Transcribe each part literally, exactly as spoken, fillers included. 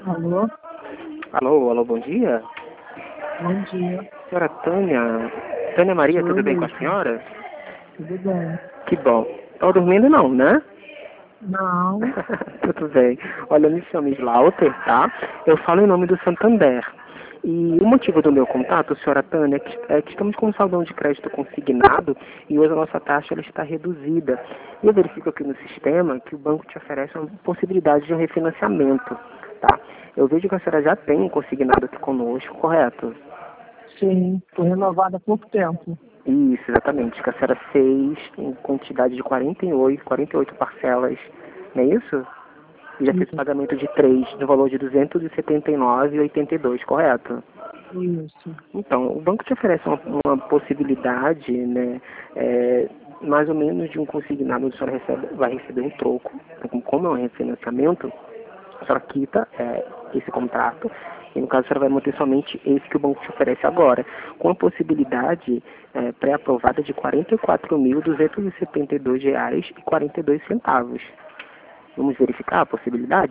Alô? Alô, alô, bom dia. Bom dia. Senhora Tânia. Tânia Maria, Sou tudo eu bem com a mesmo. senhora? Tudo bem? Que bom. Tá dormindo não, né? Não. Tudo bem. Olha, eu me chamo Slaughter, tá? Eu falo em nome do Santander. E o motivo do meu contato, senhora Tânia, é que, é que estamos com um saldão de crédito consignado e hoje a nossa taxa ela está reduzida. E eu verifico aqui no sistema que o banco te oferece uma possibilidade de um refinanciamento, tá? Eu vejo que a senhora já tem um consignado aqui conosco, correto? Sim, foi renovada há pouco tempo. Isso, exatamente, que a senhora fez em quantidade de quarenta e oito, quarenta e oito parcelas, não é isso? E já fez o Isso. pagamento de três, no valor de duzentos e setenta e nove reais e oitenta e dois, correto? Isso. Então, o banco te oferece uma, uma possibilidade, né, é, mais ou menos de um consignado, onde a senhora recebe, vai receber um troco, então, como é um refinanciamento, a senhora quita é, esse contrato, e no caso a senhora vai manter somente esse que o banco te oferece agora, com a possibilidade é, pré-aprovada de quarenta e quatro mil duzentos e setenta e dois reais e quarenta e dois centavos. Vamos verificar a possibilidade?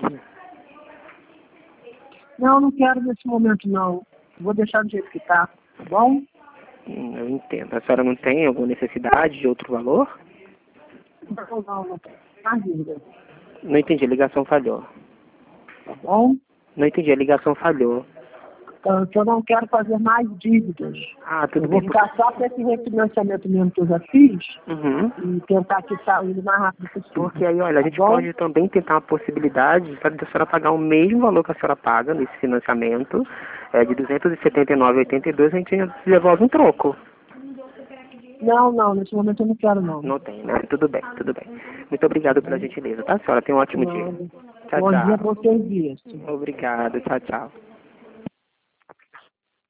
Não, não quero nesse momento não. Vou deixar do jeito que tá, tá bom? Hum, eu entendo. A senhora não tem alguma necessidade de outro valor? Não, não, não tem. Na dúvida, Não entendi, a ligação falhou. tá bom? Não entendi, a ligação falhou. Então, que eu não quero fazer mais dívidas. Ah, tudo Eu vou bem. ficar só com esse refinanciamento mesmo que eu já fiz Uhum. e tentar quitar ele o mais rápido possível. Porque aí, olha, a Tá gente bom? pode também tentar uma possibilidade de a senhora pagar o mesmo valor que a senhora paga nesse financiamento, é, de duzentos e setenta e nove reais e oitenta e dois centavos, a gente devolve um troco. Não, não, nesse momento eu não quero não. Não tem, né? Tudo bem, tudo bem. Muito obrigado pela gentileza, tá, senhora? Tenha um ótimo dia. Não. Tchau, Bom dia, tchau. bom serviço. Obrigado, tchau, tchau.